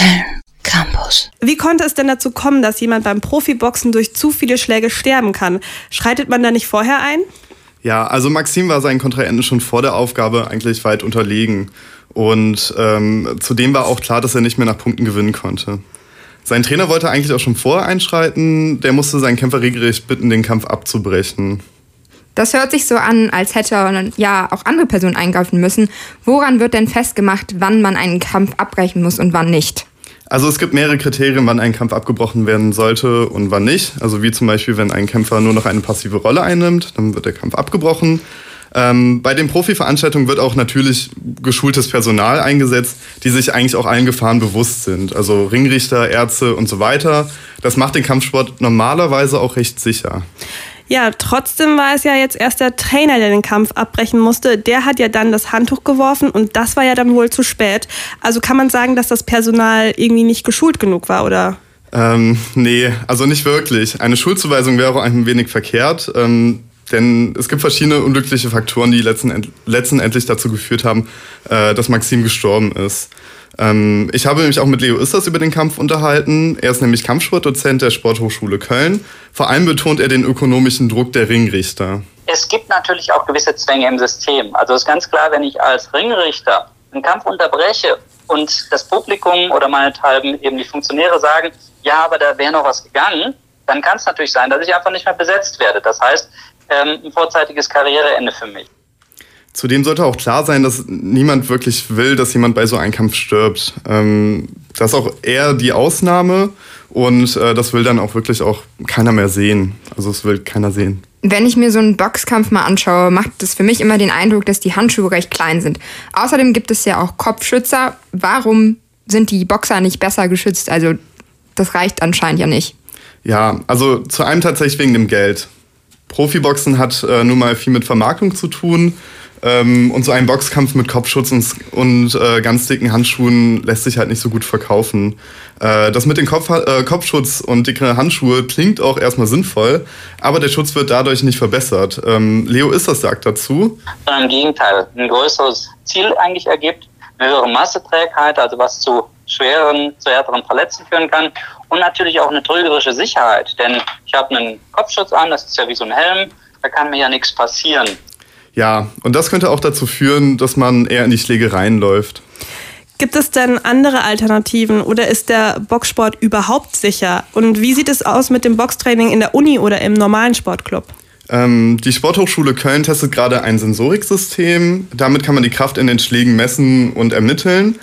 Köln Campus. Wie konnte es denn dazu kommen, dass jemand beim Profiboxen durch zu viele Schläge sterben kann? Schreitet man da nicht vorher ein? Ja, also Maxim war seinen Kontrahenten schon vor der Aufgabe eigentlich weit unterlegen. Und zudem war auch klar, dass er nicht mehr nach Punkten gewinnen konnte. Sein Trainer wollte eigentlich auch schon vorher einschreiten. Der musste seinen Kämpfer regelrecht bitten, den Kampf abzubrechen. Das hört sich so an, als hätte ja auch andere Personen eingreifen müssen. Woran wird denn festgemacht, wann man einen Kampf abbrechen muss und wann nicht? Also es gibt mehrere Kriterien, wann ein Kampf abgebrochen werden sollte und wann nicht. Also wie zum Beispiel, wenn ein Kämpfer nur noch eine passive Rolle einnimmt, dann wird der Kampf abgebrochen. Bei den Profiveranstaltungen wird auch natürlich geschultes Personal eingesetzt, die sich eigentlich auch allen Gefahren bewusst sind. Also Ringrichter, Ärzte und so weiter. Das macht den Kampfsport normalerweise auch recht sicher. Ja, trotzdem war es ja jetzt erst der Trainer, der den Kampf abbrechen musste. Der hat ja dann das Handtuch geworfen und das war ja dann wohl zu spät. Also kann man sagen, dass das Personal irgendwie nicht geschult genug war, oder? Nee, also nicht wirklich. Eine Schuldzuweisung wäre auch ein wenig verkehrt. Denn es gibt verschiedene unglückliche Faktoren, die letztendlich dazu geführt haben, dass Maxim gestorben ist. Ich habe mich auch mit Leo Isters über den Kampf unterhalten. Er ist nämlich Kampfsportdozent der Sporthochschule Köln. Vor allem betont er den ökonomischen Druck der Ringrichter. Es gibt natürlich auch gewisse Zwänge im System. Also ist ganz klar, wenn ich als Ringrichter einen Kampf unterbreche und das Publikum oder meinethalben eben die Funktionäre sagen, ja, aber da wäre noch was gegangen, dann kann es natürlich sein, dass ich einfach nicht mehr besetzt werde. Das heißt, ein vorzeitiges Karriereende für mich. Zudem sollte auch klar sein, dass niemand wirklich will, dass jemand bei so einem Kampf stirbt. Das ist auch eher die Ausnahme und das will dann auch wirklich auch keiner mehr sehen. Also es will keiner sehen. Wenn ich mir so einen Boxkampf mal anschaue, macht es für mich immer den Eindruck, dass die Handschuhe recht klein sind. Außerdem gibt es ja auch Kopfschützer. Warum sind die Boxer nicht besser geschützt? Also das reicht anscheinend ja nicht. Ja, also zu einem tatsächlich wegen dem Geld. Profiboxen hat nun mal viel mit Vermarktung zu tun. Und so ein Boxkampf mit Kopfschutz und ganz dicken Handschuhen lässt sich halt nicht so gut verkaufen. Das mit dem Kopfschutz und dicke Handschuhe klingt auch erstmal sinnvoll, aber der Schutz wird dadurch nicht verbessert. Leo Isters sagt dazu: Im Gegenteil, ein größeres Ziel eigentlich ergibt, eine höhere Masseträgheit, also was zu härteren Verletzungen führen kann und natürlich auch eine trügerische Sicherheit, denn ich habe einen Kopfschutz an, das ist ja wie so ein Helm, da kann mir ja nichts passieren. Ja, und das könnte auch dazu führen, dass man eher in die Schlägereien läuft. Gibt es denn andere Alternativen oder ist der Boxsport überhaupt sicher? Und wie sieht es aus mit dem Boxtraining in der Uni oder im normalen Sportclub? Die Sporthochschule Köln testet gerade ein Sensoriksystem. Damit kann man die Kraft in den Schlägen messen und ermitteln.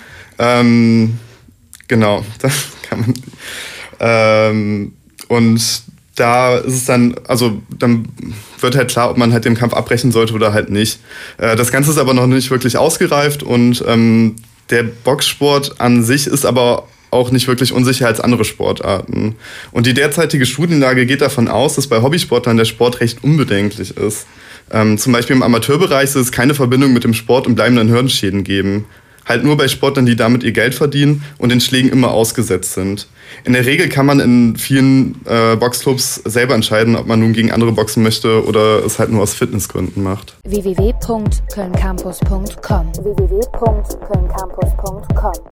Genau, das kann man. Und da ist es dann, also dann wird halt klar, ob man halt den Kampf abbrechen sollte oder halt nicht. Das Ganze ist aber noch nicht wirklich ausgereift und der Boxsport an sich ist aber auch nicht wirklich unsicher als andere Sportarten. Und die derzeitige Studienlage geht davon aus, dass bei Hobbysportlern der Sport recht unbedenklich ist. Zum Beispiel im Amateurbereich soll es keine Verbindung mit dem Sport und bleibenden Hirnschäden geben. Halt nur bei Sportlern, die damit ihr Geld verdienen und den Schlägen immer ausgesetzt sind. In der Regel kann man in vielen Boxclubs selber entscheiden, ob man nun gegen andere boxen möchte oder es halt nur aus Fitnessgründen macht. www.kölncampus.com